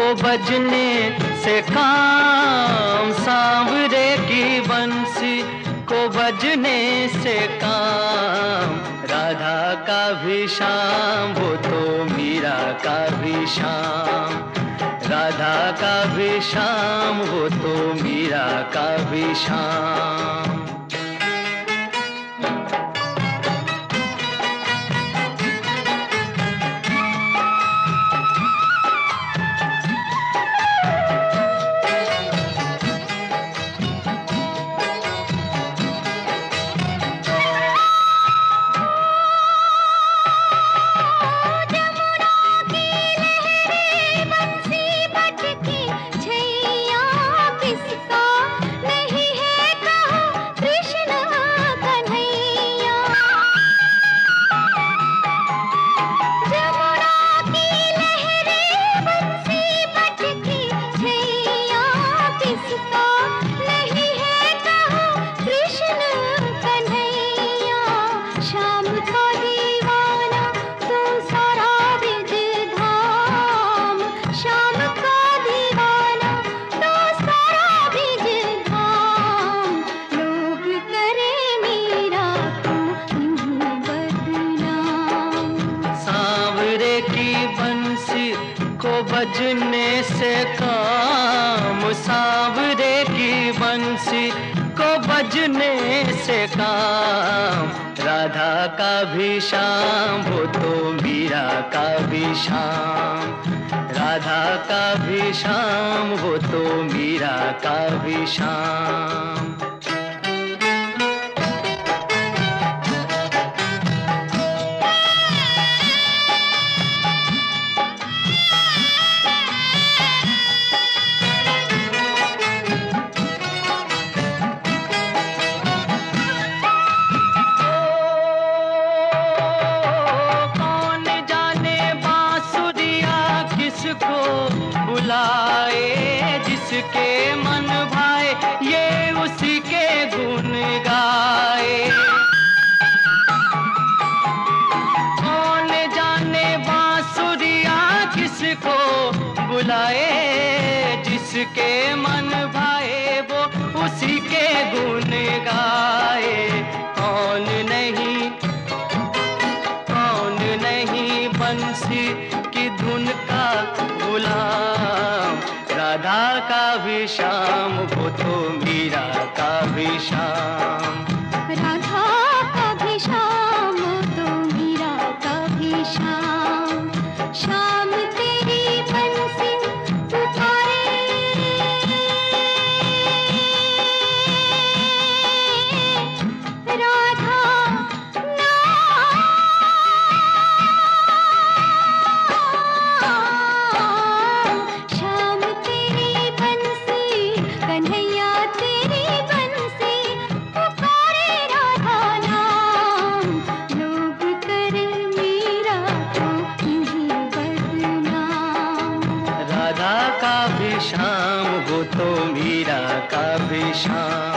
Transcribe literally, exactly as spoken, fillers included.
बजने से काम, सांवरे की बंसी को बजने से काम। राधा का भी शाम, वो तो मीरा का भी शाम। राधा का भी शाम, वो तो मीरा का भी शाम। बजने से काम, सांवरे की बंसी को बजने से काम। राधा का भी शाम, वो तो मीरा का भी शाम। राधा का भी शाम, वो तो मीरा का भी शाम। बुलाए जिसके मन भाए, ये उसी के गुण गाए। कौन जाने बांसुरिया किसको बुलाए, जिसके मन भाए वो उसी के गुण गाए। कौन नहीं, कौन नहीं बंसी की धुन का गुलाम। राधा का भी शाम, वो तो मीरा का भी शाम। राधा का भी शाम, वो तो मीरा का भी शाम। शाम तेरी बंसी पुकारे, राधा राधा का भी शाम, वो तो मीरा का भी शाम।